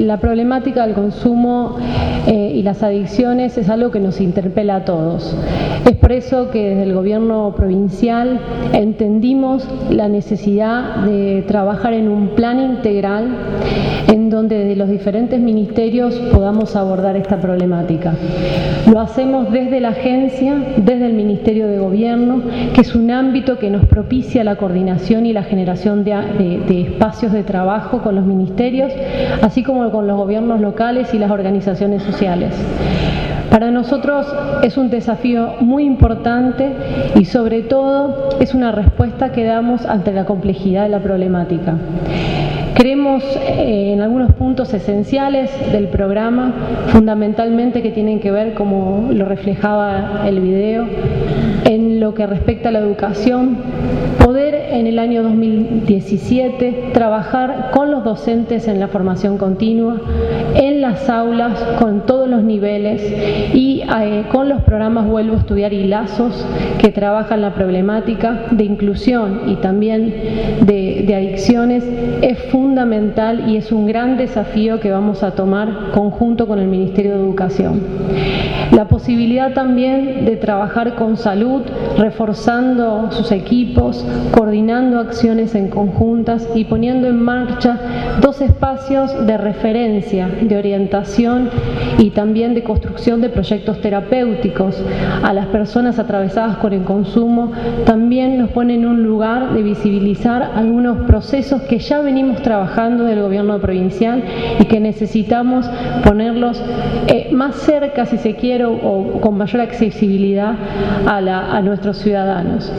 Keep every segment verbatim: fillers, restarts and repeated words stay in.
la problemática del consumo eh, y las adicciones es algo que nos interpela a todos. Es por eso que desde el gobierno provincial entendimos la necesidad de trabajar en un plan integral en donde desde los diferentes ministerios podamos abordar esta problemática. Lo hacemos desde la agencia, desde el Ministerio de Gobierno, que es un ámbito que nos propicia la coordinación y la generación de, de, de espacios de trabajo con los ministerios, así como con los gobiernos locales y las organizaciones sociales. Para nosotros es un desafío muy importante y sobre todo es una respuesta que damos ante la complejidad de la problemática. Creemos eh, en algunos puntos esenciales del programa, fundamentalmente que tienen que ver, como lo reflejaba el video, en lo que respecta a la educación, poder en el año dos mil diecisiete trabajar con los docentes en la formación continua, en las aulas, con todos los niveles y eh, con los programas Vuelvo a Estudiar y Lazos que trabajan la problemática de inclusión y también de, de adicciones. Es fundamental y es un gran desafío que vamos a tomar conjunto con el Ministerio de Educación. La posibilidad también de trabajar con salud, reforzando sus equipos, coordinando acciones en conjuntas y poniendo en marcha dos espacios de referencia, de orientación y también de construcción de proyectos terapéuticos a las personas atravesadas con el consumo. También nos pone en un lugar de visibilizar algunos procesos que ya venimos trabajando del gobierno provincial y que necesitamos ponerlos eh, más cerca, si se quiere, o, o con mayor accesibilidad a, la, a nuestros ciudadanos.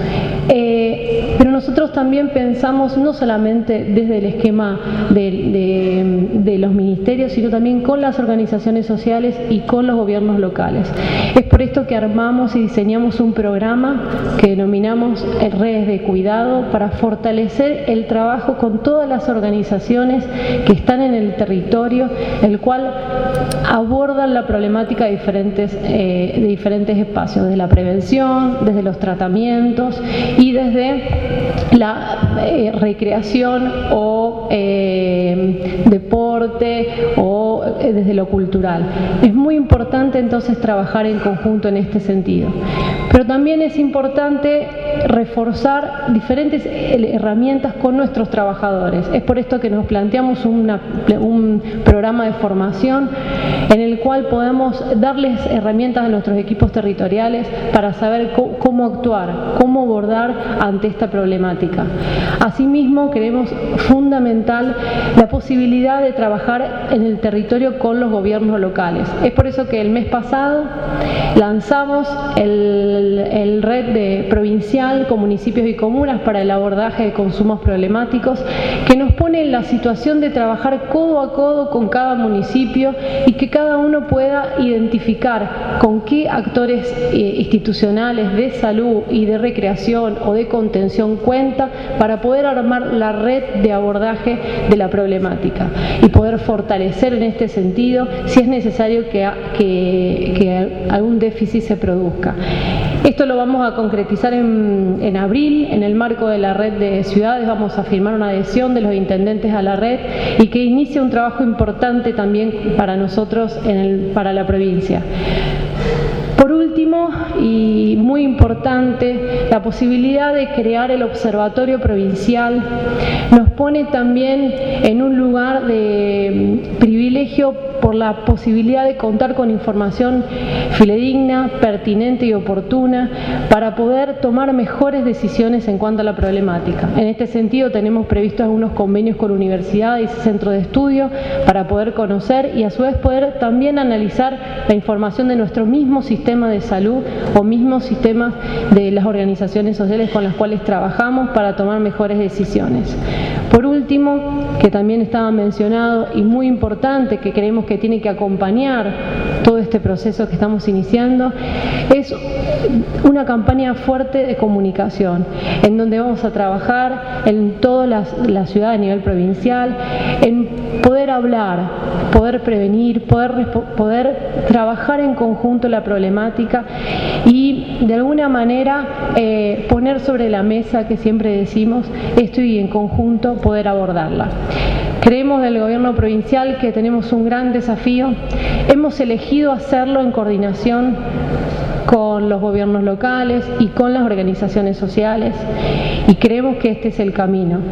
Eh, pero nosotros también pensamos no solamente desde el esquema de, de, de los ministerios, sino también con las organizaciones sociales y con los gobiernos locales. Es por esto que armamos y diseñamos un programa que denominamos Redes de Cuidado para fortalecer el trabajo con todas las organizaciones que están en el territorio, el cual abordan la problemática de diferentes, eh, de diferentes espacios, desde la prevención, desde los tratamientos y desde la eh, recreación o eh, deporte o eh, desde lo cultural. Es muy importante entonces trabajar en conjunto en este sentido. Pero también es importante reforzar diferentes herramientas con nuestros trabajadores. Es por esto que nos planteamos una, un programa de formación en el cual podemos darles herramientas a nuestros equipos territoriales para saber cómo, cómo actuar, cómo abordar ante esta problemática. Asimismo, creemos fundamental la posibilidad de trabajar en el territorio con los gobiernos locales. Es por eso que el mes pasado lanzamos el, el red de provincial con municipios y comunas para el abordaje de consumos problemáticos, que nos pone en la situación de trabajar codo a codo con cada municipio y que cada uno pueda identificar con qué actores eh, institucionales de salud y de recreación o de contención cuenta para poder armar la red de abordaje de la problemática y poder fortalecer en este sentido si es necesario que, que, que algún déficit se produzca. Esto lo vamos a concretizar en, en abril, en el marco de la red de ciudades. Vamos a firmar una adhesión de los intendentes a la red y que inicia un trabajo importante también para nosotros, en el, para la provincia. Por último, y muy importante, la posibilidad de crear el Observatorio Provincial nos pone también en un lugar de privilegio por la posibilidad de contar con información fidedigna, pertinente y oportuna para poder tomar mejores decisiones en cuanto a la problemática. En este sentido, tenemos previstos algunos convenios con universidades y centros de estudio para poder conocer y a su vez poder también analizar la información de nuestro mismo sistema de salud o mismos sistemas de las organizaciones sociales con las cuales trabajamos para tomar mejores decisiones. Por último, que también estaba mencionado y muy importante, que creemos que tiene que acompañar todo este proceso que estamos iniciando, es una campaña fuerte de comunicación, en donde vamos a trabajar en toda la, la ciudad a nivel provincial, en poder hablar, poder prevenir, poder, poder trabajar en conjunto la problemática y de alguna manera eh, poner sobre la mesa, que siempre decimos, esto y en conjunto poder abordarla. Creemos del gobierno provincial que tenemos un gran desafío. Hemos elegido hacerlo en coordinación con los gobiernos locales y con las organizaciones sociales y creemos que este es el camino.